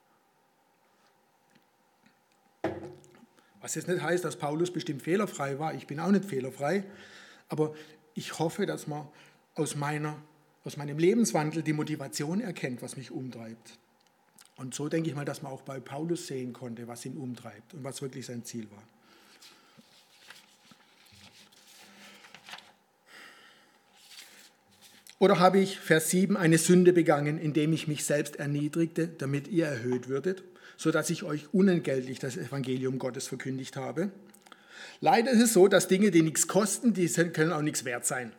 S1: Was jetzt nicht heißt, dass Paulus bestimmt fehlerfrei war. Ich bin auch nicht fehlerfrei. Aber ich hoffe, dass man aus, meiner, aus meinem Lebenswandel die Motivation erkennt, was mich umtreibt. Und so denke ich mal, dass man auch bei Paulus sehen konnte, was ihn umtreibt und was wirklich sein Ziel war. Oder habe ich, Vers sieben, eine Sünde begangen, indem ich mich selbst erniedrigte, damit ihr erhöht würdet, sodass ich euch unentgeltlich das Evangelium Gottes verkündigt habe? Leider ist es so, dass Dinge, die nichts kosten, die können auch nichts wert sein.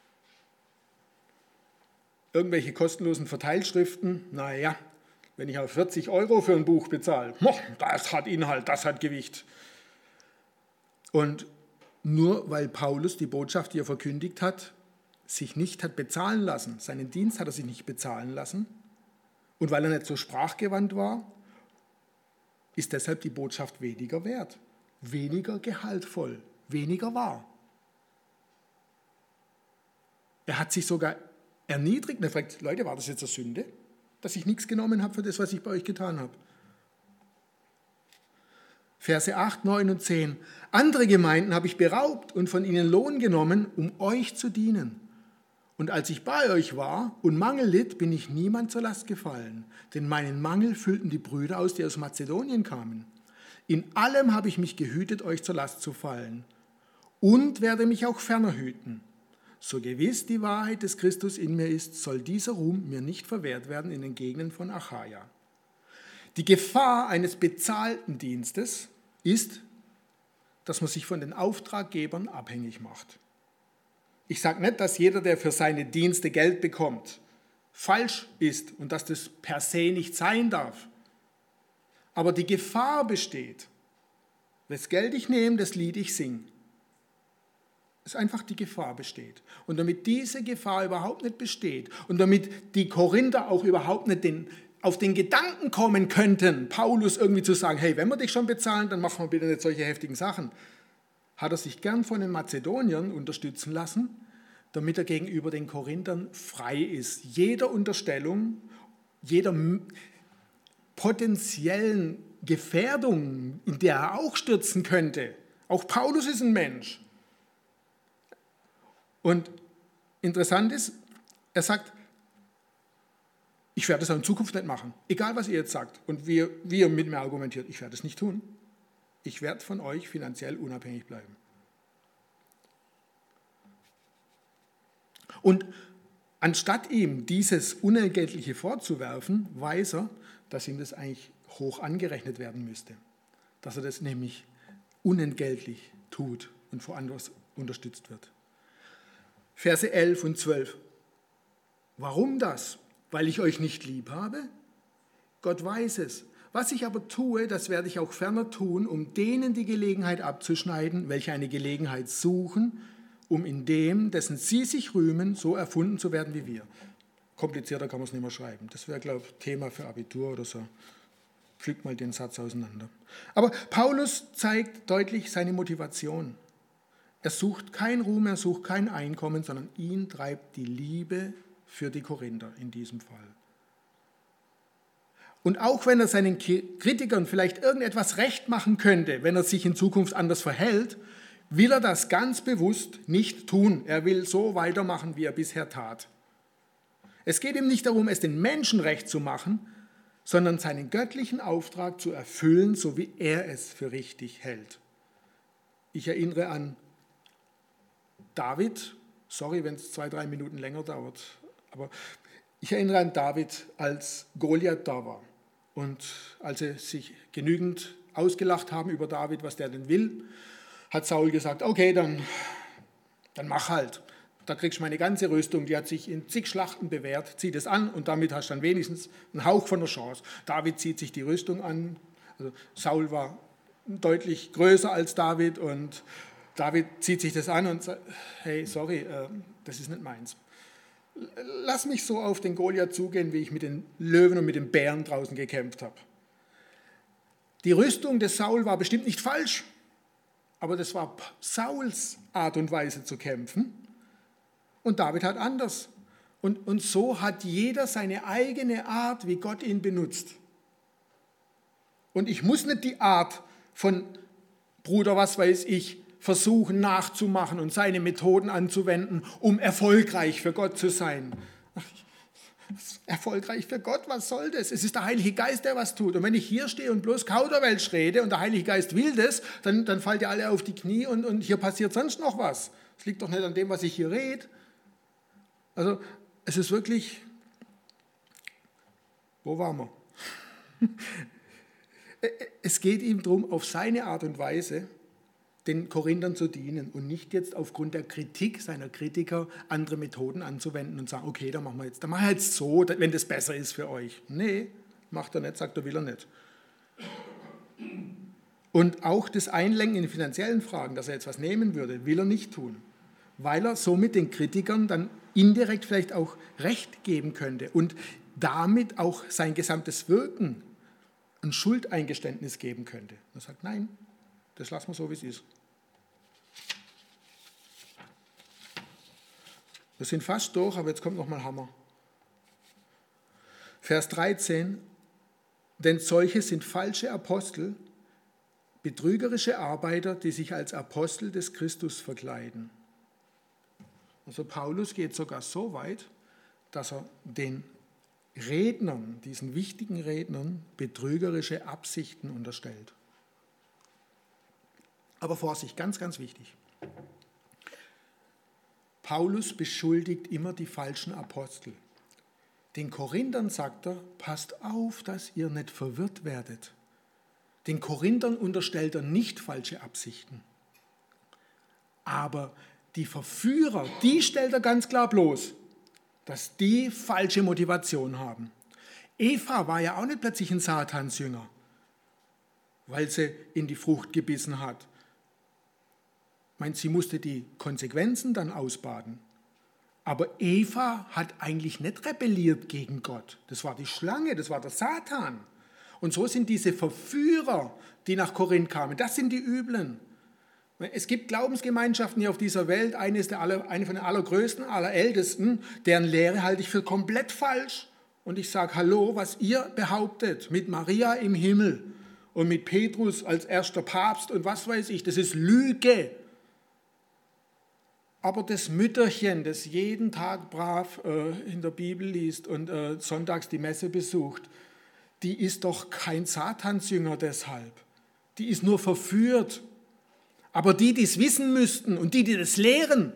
S1: Irgendwelche kostenlosen Verteilschriften, naja, wenn ich auch vierzig Euro für ein Buch bezahle, das hat Inhalt, das hat Gewicht. Und nur weil Paulus die Botschaft, die er verkündigt hat, sich nicht hat bezahlen lassen, seinen Dienst hat er sich nicht bezahlen lassen, und weil er nicht so sprachgewandt war, ist deshalb die Botschaft weniger wert, weniger gehaltvoll, weniger wahr. Er hat sich sogar erniedrigt und er fragt, Leute, war das jetzt eine Sünde, dass ich nichts genommen habe für das, was ich bei euch getan habe? Verse acht, neun und zehn. Andere Gemeinden habe ich beraubt und von ihnen Lohn genommen, um euch zu dienen. Und als ich bei euch war und Mangel litt, bin ich niemand zur Last gefallen, denn meinen Mangel füllten die Brüder aus, die aus Mazedonien kamen. In allem habe ich mich gehütet, euch zur Last zu fallen und werde mich auch ferner hüten. So gewiss die Wahrheit des Christus in mir ist, soll dieser Ruhm mir nicht verwehrt werden in den Gegenden von Achaia. Die Gefahr eines bezahlten Dienstes ist, dass man sich von den Auftraggebern abhängig macht. Ich sage nicht, dass jeder, der für seine Dienste Geld bekommt, falsch ist und dass das per se nicht sein darf. Aber die Gefahr besteht, das Geld ich nehme, das Lied ich singe. Es ist einfach die Gefahr besteht. Und damit diese Gefahr überhaupt nicht besteht und damit die Korinther auch überhaupt nicht den, auf den Gedanken kommen könnten, Paulus irgendwie zu sagen, hey, wenn wir dich schon bezahlen, dann machen wir bitte nicht solche heftigen Sachen, hat er sich gern von den Mazedoniern unterstützen lassen, damit er gegenüber den Korinthern frei ist. Jeder Unterstellung, jeder potenziellen Gefährdung, in der er auch stürzen könnte. Auch Paulus ist ein Mensch. Und interessant ist, er sagt, ich werde das auch in Zukunft nicht machen. Egal, was ihr jetzt sagt und wie, wie ihr mit mir argumentiert, ich werde es nicht tun. Ich werde von euch finanziell unabhängig bleiben. Und anstatt ihm dieses Unentgeltliche vorzuwerfen, weiß er, dass ihm das eigentlich hoch angerechnet werden müsste. Dass er das nämlich unentgeltlich tut und woanders unterstützt wird. Verse elf und zwölf. Warum das? Weil ich euch nicht lieb habe? Gott weiß es. Was ich aber tue, das werde ich auch ferner tun, um denen die Gelegenheit abzuschneiden, welche eine Gelegenheit suchen um in dem, dessen sie sich rühmen, so erfunden zu werden wie wir. Komplizierter kann man es nicht mehr schreiben. Das wäre, glaube ich, Thema für Abitur oder so. Pflückt mal den Satz auseinander. Aber Paulus zeigt deutlich seine Motivation. Er sucht keinen Ruhm, er sucht kein Einkommen, sondern ihn treibt die Liebe für die Korinther in diesem Fall. Und auch wenn er seinen Kritikern vielleicht irgendetwas recht machen könnte, wenn er sich in Zukunft anders verhält, will er das ganz bewusst nicht tun. Er will so weitermachen, wie er bisher tat. Es geht ihm nicht darum, es den Menschen recht zu machen, sondern seinen göttlichen Auftrag zu erfüllen, so wie er es für richtig hält. Ich erinnere an David, sorry, wenn es zwei, drei Minuten länger dauert, aber ich erinnere an David, als Goliath da war. Und als sie sich genügend ausgelacht haben über David, was der denn will, hat Saul gesagt, okay, dann, dann mach halt. Da kriegst du meine ganze Rüstung, die hat sich in zig Schlachten bewährt, zieh das an und damit hast du dann wenigstens einen Hauch von der Chance. David zieht sich die Rüstung an, also Saul war deutlich größer als David und David zieht sich das an und sagt, hey, sorry, äh, das ist nicht meins. Lass mich so auf den Goliath zugehen, wie ich mit den Löwen und mit den Bären draußen gekämpft habe. Die Rüstung des Saul war bestimmt nicht falsch, aber das war Sauls Art und Weise zu kämpfen und David hat anders. Und, und so hat jeder seine eigene Art, wie Gott ihn benutzt. Und ich muss nicht die Art von Bruder, was weiß ich, versuchen nachzumachen und seine Methoden anzuwenden, um erfolgreich für Gott zu sein. Ach, erfolgreich für Gott, was soll das? Es ist der Heilige Geist, der was tut. Und wenn ich hier stehe und bloß Kauderwelsch rede und der Heilige Geist will das, dann, dann fallt ihr alle auf die Knie und, und hier passiert sonst noch was. Es liegt doch nicht an dem, was ich hier rede. Also es ist wirklich, wo waren wir? Es geht ihm darum, auf seine Art und Weise den Korinthern zu dienen und nicht jetzt aufgrund der Kritik seiner Kritiker andere Methoden anzuwenden und sagen, okay, dann machen wir jetzt, dann machen wir jetzt so, wenn das besser ist für euch. Nee, macht er nicht, sagt er, will er nicht. Und auch das Einlenken in finanziellen Fragen, dass er jetzt was nehmen würde, will er nicht tun, weil er somit den Kritikern dann indirekt vielleicht auch Recht geben könnte und damit auch sein gesamtes Wirken ein Schuldeingeständnis geben könnte. Er sagt, nein, das lassen wir so, wie es ist. Wir sind fast durch, aber jetzt kommt nochmal Hammer. Vers dreizehn. Denn solche sind falsche Apostel, betrügerische Arbeiter, die sich als Apostel des Christus verkleiden. Also Paulus geht sogar so weit, dass er den Rednern, diesen wichtigen Rednern, betrügerische Absichten unterstellt. Aber Vorsicht, ganz, ganz wichtig. Paulus beschuldigt immer die falschen Apostel. Den Korinthern sagt er, passt auf, dass ihr nicht verwirrt werdet. Den Korinthern unterstellt er nicht falsche Absichten. Aber die Verführer, die stellt er ganz klar bloß, dass die falsche Motivation haben. Eva war ja auch nicht plötzlich ein Satansjünger, weil sie in die Frucht gebissen hat. Ich meine, sie musste die Konsequenzen dann ausbaden. Aber Eva hat eigentlich nicht rebelliert gegen Gott. Das war die Schlange, das war der Satan. Und so sind diese Verführer, die nach Korinth kamen, das sind die Üblen. Es gibt Glaubensgemeinschaften hier auf dieser Welt, eine ist der aller, eine von den allergrößten, allerältesten, deren Lehre halte ich für komplett falsch. Und ich sage, hallo, was ihr behauptet mit Maria im Himmel und mit Petrus als erster Papst und was weiß ich, das ist Lüge. Aber das Mütterchen, das jeden Tag brav äh, in der Bibel liest und äh, sonntags die Messe besucht, die ist doch kein Satansjünger deshalb. Die ist nur verführt. Aber die, die es wissen müssten und die, die das lehren,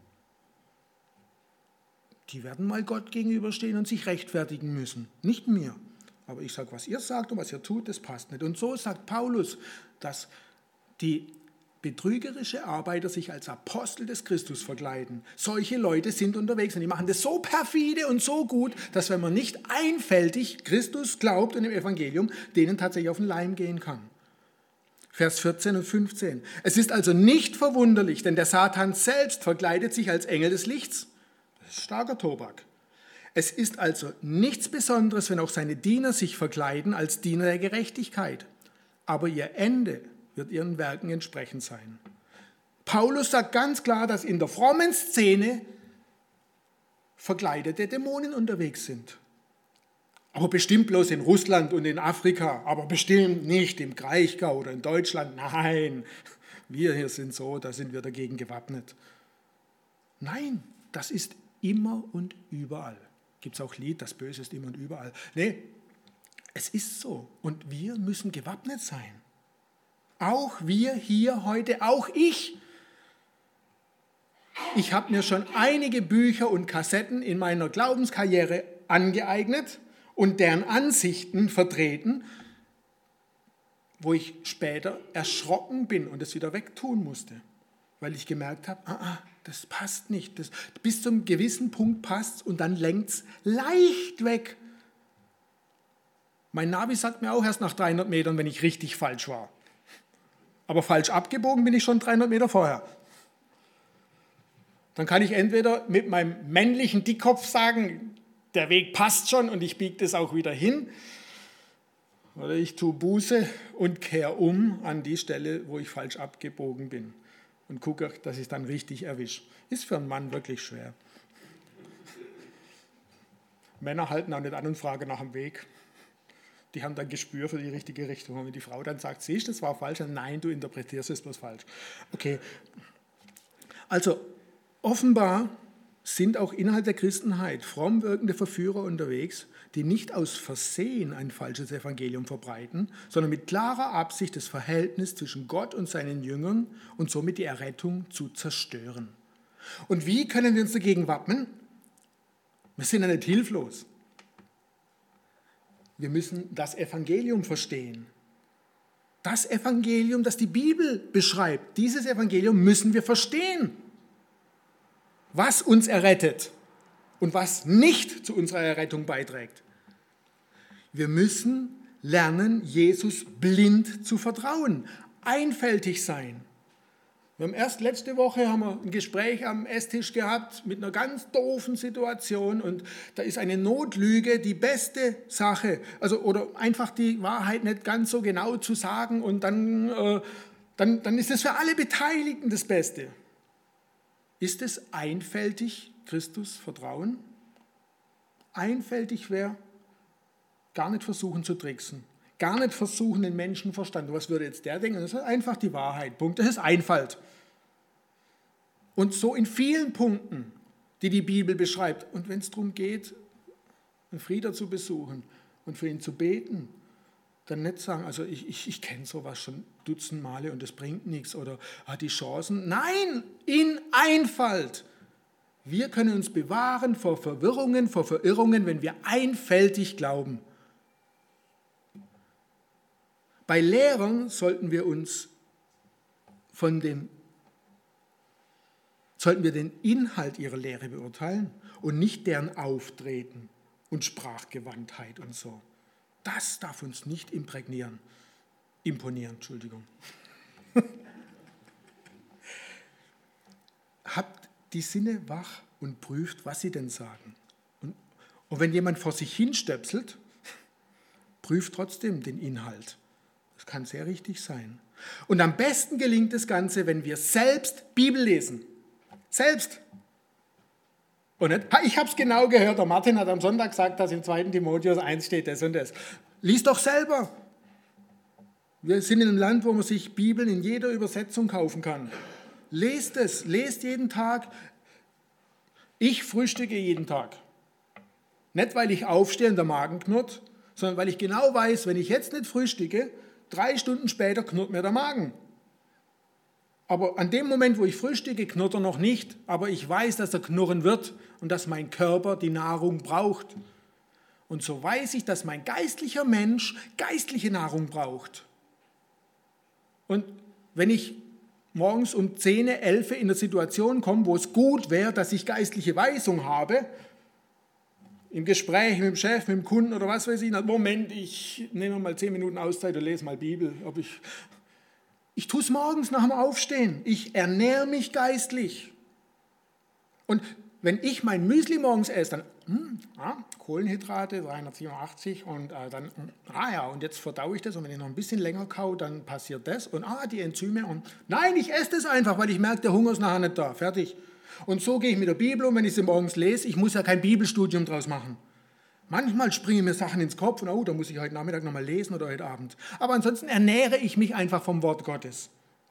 S1: die werden mal Gott gegenüberstehen und sich rechtfertigen müssen. Nicht mir. Aber ich sage, was ihr sagt und was ihr tut, das passt nicht. Und so sagt Paulus, dass die betrügerische Arbeiter sich als Apostel des Christus verkleiden. Solche Leute sind unterwegs und die machen das so perfide und so gut, dass wenn man nicht einfältig Christus glaubt und im Evangelium, denen tatsächlich auf den Leim gehen kann. Vers vierzehn und fünfzehn. Es ist also nicht verwunderlich, denn der Satan selbst verkleidet sich als Engel des Lichts. Das ist starker Tobak. Es ist also nichts Besonderes, wenn auch seine Diener sich verkleiden als Diener der Gerechtigkeit. Aber ihr Ende wird ihren Werken entsprechend sein. Paulus sagt ganz klar, dass in der frommen Szene verkleidete Dämonen unterwegs sind. Aber bestimmt bloß in Russland und in Afrika, aber bestimmt nicht im Kraichgau oder in Deutschland. Nein, wir hier sind so, da sind wir dagegen gewappnet. Nein, das ist immer und überall. Gibt es auch Lied, das Böse ist immer und überall. Nee, es ist so und wir müssen gewappnet sein. Auch wir hier heute, auch ich. Ich habe mir schon einige Bücher und Kassetten in meiner Glaubenskarriere angeeignet und deren Ansichten vertreten, wo ich später erschrocken bin und es wieder wegtun musste, weil ich gemerkt habe, ah, ah, das passt nicht. Das, bis zum gewissen Punkt passt es und dann lenkt es leicht weg. Mein Navi sagt mir auch erst nach dreihundert Metern, wenn ich richtig falsch war. Aber falsch abgebogen bin ich schon dreihundert Meter vorher. Dann kann ich entweder mit meinem männlichen Dickkopf sagen, der Weg passt schon und ich biege das auch wieder hin. Oder ich tue Buße und kehre um an die Stelle, wo ich falsch abgebogen bin. Und gucke, dass ich es dann richtig erwische. Ist für einen Mann wirklich schwer. Männer halten auch nicht an und fragen nach dem Weg. Die haben dann Gespür für die richtige Richtung. Und wenn die Frau dann sagt, siehst du, das war falsch, dann nein, du interpretierst es bloß falsch. Okay. Also, offenbar sind auch innerhalb der Christenheit fromm wirkende Verführer unterwegs, die nicht aus Versehen ein falsches Evangelium verbreiten, sondern mit klarer Absicht das Verhältnis zwischen Gott und seinen Jüngern und somit die Errettung zu zerstören. Und wie können wir uns dagegen wappnen? Wir sind ja nicht hilflos. Wir müssen das Evangelium verstehen. Das Evangelium, das die Bibel beschreibt, dieses Evangelium müssen wir verstehen. Was uns errettet und was nicht zu unserer Errettung beiträgt. Wir müssen lernen, Jesus blind zu vertrauen, einfältig sein. Wir haben erst letzte Woche haben wir ein Gespräch am Esstisch gehabt mit einer ganz doofen Situation und da ist eine Notlüge die beste Sache, also oder einfach die Wahrheit nicht ganz so genau zu sagen und dann, äh, dann, dann ist es für alle Beteiligten das Beste. Ist es einfältig, Christus vertrauen? Einfältig wäre, gar nicht versuchen zu tricksen, gar nicht versuchen den Menschenverstand. Was würde jetzt der denken? Das ist einfach die Wahrheit. Punkt. Das ist Einfalt. Und so in vielen Punkten, die die Bibel beschreibt. Und wenn es darum geht, einen Frieder zu besuchen und für ihn zu beten, dann nicht sagen, also ich, ich, ich kenne sowas schon Dutzend Male und das bringt nichts oder ah, die Chancen. Nein, in Einfalt. Wir können uns bewahren vor Verwirrungen, vor Verirrungen, wenn wir einfältig glauben. Bei Lehrern sollten wir uns von dem, sollten wir den Inhalt ihrer Lehre beurteilen und nicht deren Auftreten und Sprachgewandtheit und so. Das darf uns nicht imprägnieren. Imponieren, Entschuldigung. Habt die Sinne wach und prüft, was sie denn sagen. Und, und wenn jemand vor sich hinstöpselt, prüft trotzdem den Inhalt. Das kann sehr richtig sein. Und am besten gelingt das Ganze, wenn wir selbst Bibel lesen. Selbst. Und nicht, ich habe es genau gehört, der Martin hat am Sonntag gesagt, dass im zweiten Timotheus eins steht, das und das. Lies doch selber. Wir sind in einem Land, wo man sich Bibeln in jeder Übersetzung kaufen kann. Lest es, lest jeden Tag. Ich frühstücke jeden Tag. Nicht, weil ich aufstehe und der Magen knurrt, sondern weil ich genau weiß, wenn ich jetzt nicht frühstücke, drei Stunden später knurrt mir der Magen. Aber an dem Moment, wo ich frühstücke, knurrt er noch nicht, aber ich weiß, dass er knurren wird und dass mein Körper die Nahrung braucht. Und so weiß ich, dass mein geistlicher Mensch geistliche Nahrung braucht. Und wenn ich morgens um zehn, elf in eine Situation komme, wo es gut wäre, dass ich geistliche Weisung habe, im Gespräch mit dem Chef, mit dem Kunden oder was weiß ich, Moment, ich nehme mal zehn Minuten Auszeit und lese mal Bibel, ob ich... Ich tue es morgens nach dem Aufstehen. Ich ernähre mich geistlich. Und wenn ich mein Müsli morgens esse, dann hm, ah, Kohlenhydrate, dreihundertsiebenundachtzig und äh, dann, hm, ah ja, und jetzt verdaue ich das und wenn ich noch ein bisschen länger kaue, dann passiert das und ah, die Enzyme und nein, ich esse das einfach, weil ich merke, der Hunger ist nachher nicht da, fertig. Und so gehe ich mit der Bibel um, wenn ich sie morgens lese, ich muss ja kein Bibelstudium draus machen. Manchmal springen mir Sachen ins Kopf und oh, da muss ich heute Nachmittag nochmal lesen oder heute Abend. Aber ansonsten ernähre ich mich einfach vom Wort Gottes.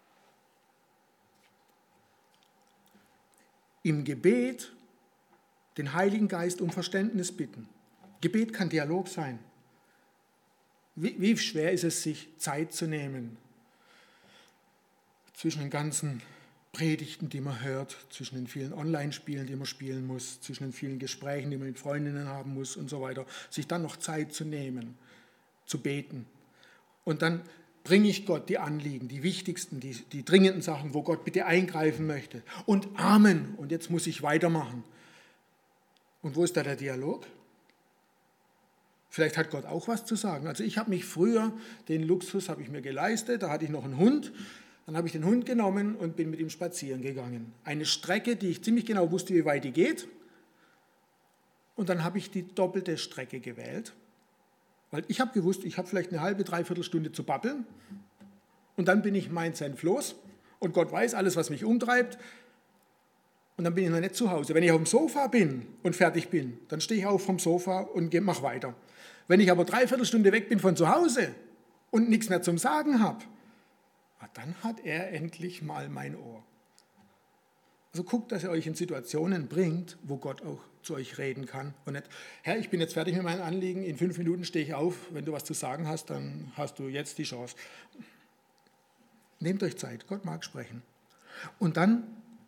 S1: Im Gebet den Heiligen Geist um Verständnis bitten. Gebet kann Dialog sein. Wie, wie schwer ist es, sich Zeit zu nehmen zwischen den ganzen Predigten, die man hört, zwischen den vielen Online-Spielen, die man spielen muss, zwischen den vielen Gesprächen, die man mit Freundinnen haben muss und so weiter, sich dann noch Zeit zu nehmen, zu beten. Und dann bringe ich Gott die Anliegen, die wichtigsten, die, die dringenden Sachen, wo Gott bitte eingreifen möchte. Und Amen. Und jetzt muss ich weitermachen. Und wo ist da der Dialog? Vielleicht hat Gott auch was zu sagen. Also ich habe mich früher, den Luxus habe ich mir geleistet, da hatte ich noch einen Hund. Dann habe ich den Hund genommen und bin mit ihm spazieren gegangen. Eine Strecke, die ich ziemlich genau wusste, wie weit die geht. Und dann habe ich die doppelte Strecke gewählt. Weil ich habe gewusst, ich habe vielleicht eine halbe, dreiviertel Stunde zu babbeln. Und dann bin ich mein Senf los. Und Gott weiß alles, was mich umtreibt. Und dann bin ich noch nicht zu Hause. Wenn ich auf dem Sofa bin und fertig bin, dann stehe ich auf vom Sofa und mache weiter. Wenn ich aber dreiviertel Stunde weg bin von zu Hause und nichts mehr zum Sagen habe, dann hat er endlich mal mein Ohr. Also guckt, dass ihr euch in Situationen bringt, wo Gott auch zu euch reden kann. Und nicht, Herr, ich bin jetzt fertig mit meinen Anliegen, in fünf Minuten stehe ich auf, wenn du was zu sagen hast, dann hast du jetzt die Chance. Nehmt euch Zeit, Gott mag sprechen. Und dann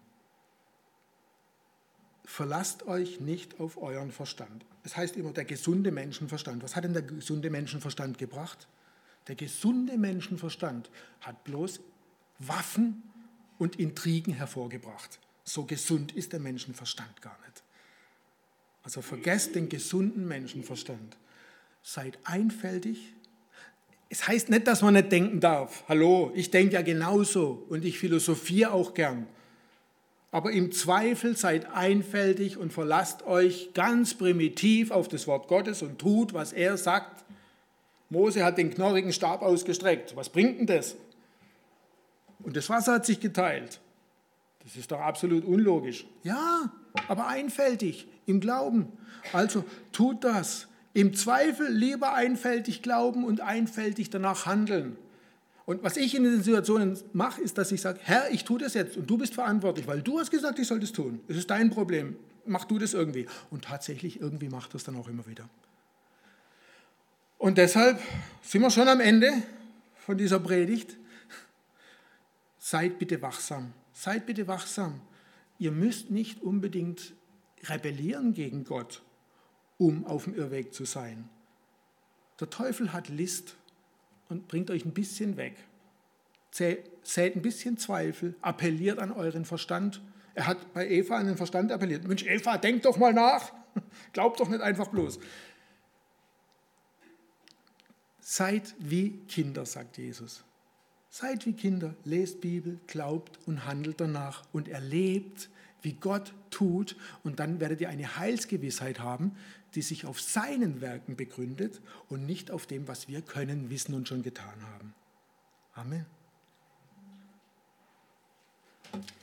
S1: verlasst euch nicht auf euren Verstand. Das heißt immer der gesunde Menschenverstand. Was hat denn der gesunde Menschenverstand gebracht? Der gesunde Menschenverstand hat bloß Waffen und Intrigen hervorgebracht. So gesund ist der Menschenverstand gar nicht. Also vergesst den gesunden Menschenverstand. Seid einfältig. Es heißt nicht, dass man nicht denken darf. Hallo, ich denke ja genauso und ich philosophiere auch gern. Aber im Zweifel seid einfältig und verlasst euch ganz primitiv auf das Wort Gottes und tut, was er sagt. Mose hat den knorrigen Stab ausgestreckt. Was bringt denn das? Und das Wasser hat sich geteilt. Das ist doch absolut unlogisch. Ja, aber einfältig im Glauben. Also tut das. Im Zweifel lieber einfältig glauben und einfältig danach handeln. Und was ich in den Situationen mache, ist, dass ich sage, Herr, ich tue das jetzt und du bist verantwortlich, weil du hast gesagt, ich soll das tun. Es ist dein Problem. Mach du das irgendwie. Und tatsächlich, irgendwie macht das dann auch immer wieder. Und deshalb sind wir schon am Ende von dieser Predigt. Seid bitte wachsam. Seid bitte wachsam. Ihr müsst nicht unbedingt rebellieren gegen Gott, um auf dem Irrweg zu sein. Der Teufel hat List und bringt euch ein bisschen weg. Sät ein bisschen Zweifel, appelliert an euren Verstand. Er hat bei Eva an den Verstand appelliert. Mensch, Eva, denk doch mal nach. Glaubt doch nicht einfach bloß. Seid wie Kinder, sagt Jesus. Seid wie Kinder, lest Bibel, glaubt und handelt danach und erlebt, wie Gott tut. Und dann werdet ihr eine Heilsgewissheit haben, die sich auf seinen Werken begründet und nicht auf dem, was wir können, wissen und schon getan haben. Amen.